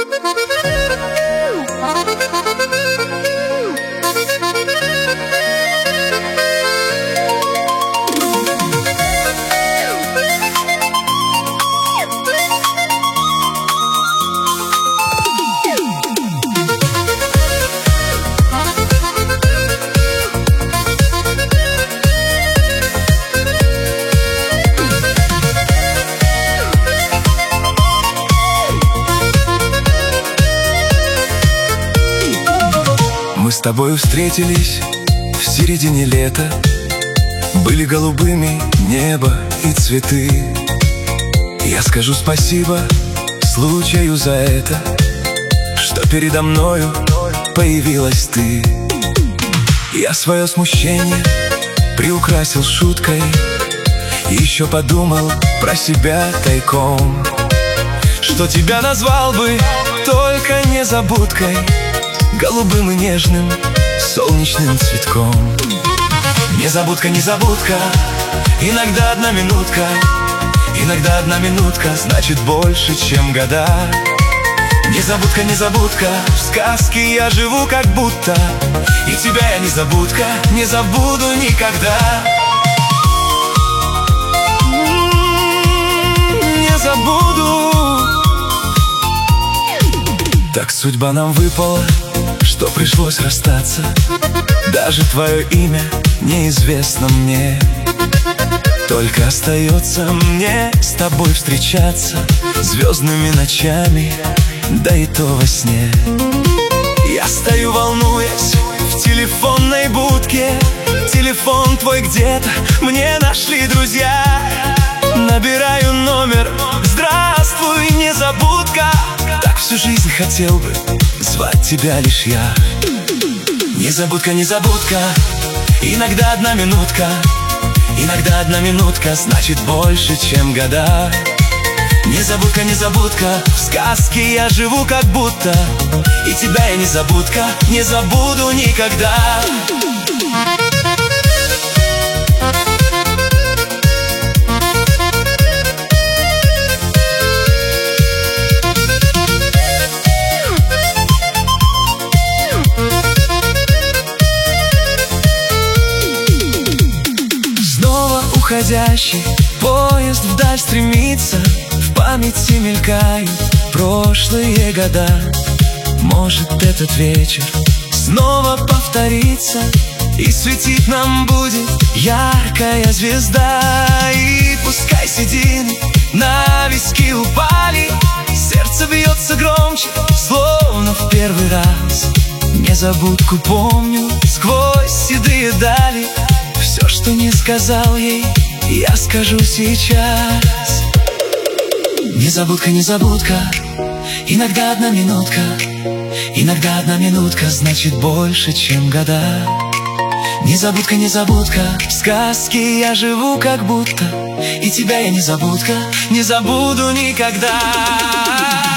Мы с тобою встретились в середине лета. Были голубыми небо и цветы. Я скажу спасибо случаю за это, что передо мною появилась ты. Я свое смущение приукрасил шуткой, и еще подумал про себя тайком, что тебя назвал бы только незабудкой, голубым и нежным солнечным цветком. Незабудка, незабудка, иногда одна минутка, иногда одна минутка значит больше, чем года. Незабудка, незабудка, в сказке я живу как будто, и тебя я, незабудка, не забуду никогда. Не забуду. Так судьба нам выпала, что пришлось расстаться. Даже твое имя неизвестно мне. Только остается мне с тобой встречаться звездными ночами, да и то во сне. Я стою, волнуясь, в телефонной будке. Телефон твой где-то мне нашли друзья. Набираю номер: здравствуй, незабудка. Так всю жизнь хотел бы звать тебя лишь я. Незабудка, незабудка, иногда одна минутка, иногда одна минутка значит больше, чем года. Незабудка, незабудка, в сказке я живу как будто, и тебя я, незабудка, не забуду никогда. Уходящий поезд вдаль стремится, в памяти мелькают прошлые года. Может, этот вечер снова повторится, и светить нам будет яркая звезда. И пускай седины на виски упали, сердце бьется громче, словно в первый раз. Незабудку помню сквозь седые дали. Все, что не сказал ей, я скажу сейчас. Незабудка, незабудка, иногда одна минутка, иногда одна минутка значит больше, чем года. Незабудка, незабудка, в сказке я живу как будто, и тебя я, незабудка, не забуду никогда.